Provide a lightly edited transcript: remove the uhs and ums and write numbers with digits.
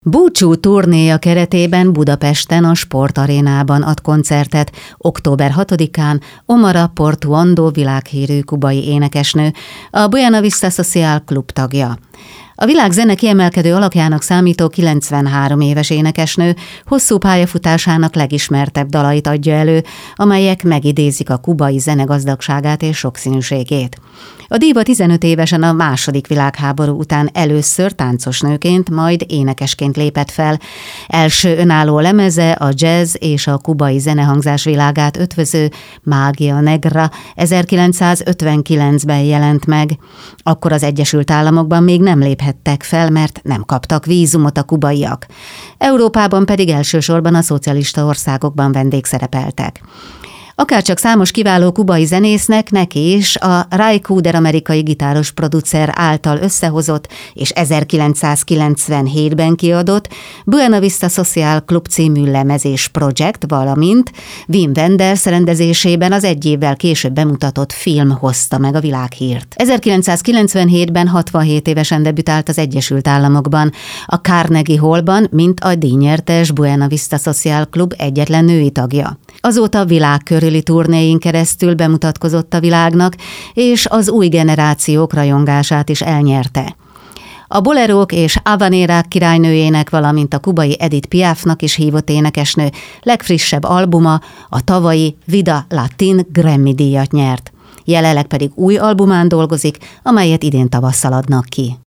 Búcsú turnéja keretében Budapesten a Sportarénában ad koncertet október 6-án Omara Portuondo világhírű kubai énekesnő, a Buena Vista Social Club tagja. A világ zene kiemelkedő alakjának számító 93 éves énekesnő hosszú pályafutásának legismertebb dalait adja elő, amelyek megidézik a kubai zene gazdagságát és sokszínűségét. A díva 15 évesen a II. Világháború után először táncosnőként, majd énekesként lépett fel. Első önálló lemeze a jazz és a kubai zenehangzás világát ötvöző Magia Negra 1959-ben jelent meg. Akkor az Egyesült Államokban még nem léphettek fel, mert nem kaptak vízumot a kubaiak. Európában pedig elsősorban a szocialista országokban vendégszerepeltek. Akárcsak számos kiváló kubai zenésznek, neki is a Ray Cooder amerikai gitáros producer által összehozott és 1997-ben kiadott Buena Vista Social Club című lemezés projekt, valamint Wim Wenders rendezésében az egy évvel később bemutatott film hozta meg a világhírt. 1997-ben 67 évesen debütált az Egyesült Államokban, a Carnegie Hallban, mint a díjnyertes Buena Vista Social Club egyetlen női tagja. Azóta világkörüli turnéin keresztül bemutatkozott a világnak, és az új generációk rajongását is elnyerte. A bolerók és habanérák királynőjének, valamint a kubai Edith Piafnak is hívott énekesnő legfrissebb albuma a tavalyi Vida Latin Grammy-díjat nyert. Jelenleg pedig új albumán dolgozik, amelyet idén tavasszal adnak ki.